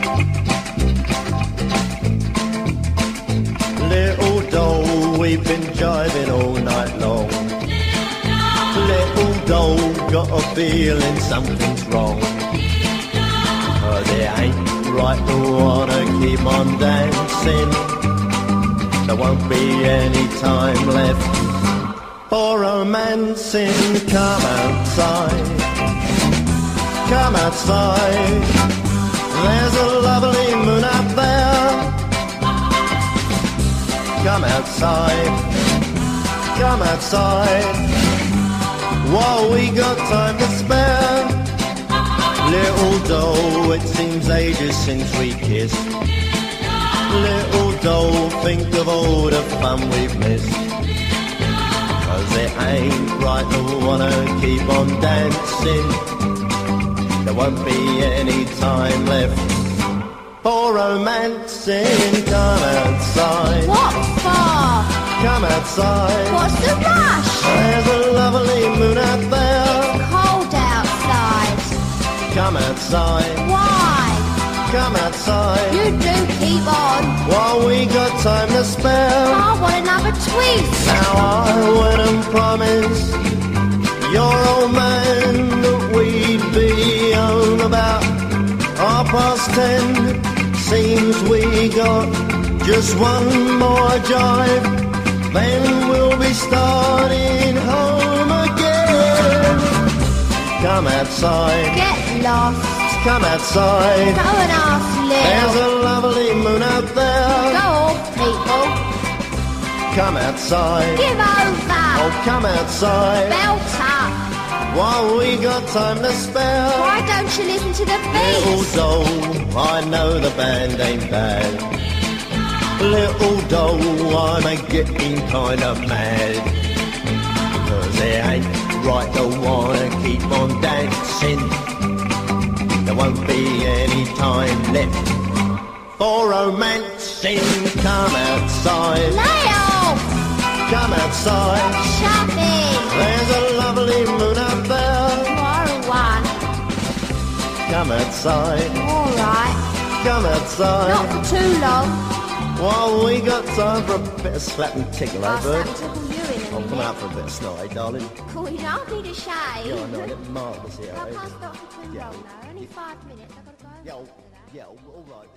Little doll, we've been jiving all night long. Little doll, got a feeling something's wrong. Cause it ain't right to wanna keep on dancing. There won't be any time left for romancing. Come outside, come outside. There's a lovely moon out there. Come outside, come outside. While we got time to spare. Little doll, it seems ages since we kissed. Little doll, think of all the fun we've missed. Cause it ain't right to wanna keep on dancing. There won't be any time left for romancing. Come outside. What for? Come outside. What's the rush? There's a lovely moon out there. It's cold outside. Come outside. Why? Come outside. You do keep on. While we got time to spare. I want another twist. Now I went and promised your old man that we'd be home about 10:30. Seems we got just one more jive, then we'll be starting home again. Come outside. Get lost. Come outside. Go and ask There's Lil. a lovely moon out there. Go on, people. Come outside. Give over. Oh, come outside. Belt up. While we got time to spare. Why don't you listen to the Little beats? doll, I know the band ain't bad. Little doll, I'm a getting kind of mad. Cause it ain't right to wanna keep on dancing. There won't be any time left for romancing. Come outside. Lay off. Come outside. Shut it. There's a lovely moon out there. Tomorrow one. Come outside. Alright. Come outside. Not for too long. Well, we got time for a bit of slap and tickle, eh, I'll bird? tickle you in a I'll come minute. out for a bit of snot, eh, darling? Cool, you don't need a shave. Yeah, I know, I didn't mark this here, I eh? can't stop for too Yeah. long though. Only 5 minutes. I've got to go. Yeah, all right.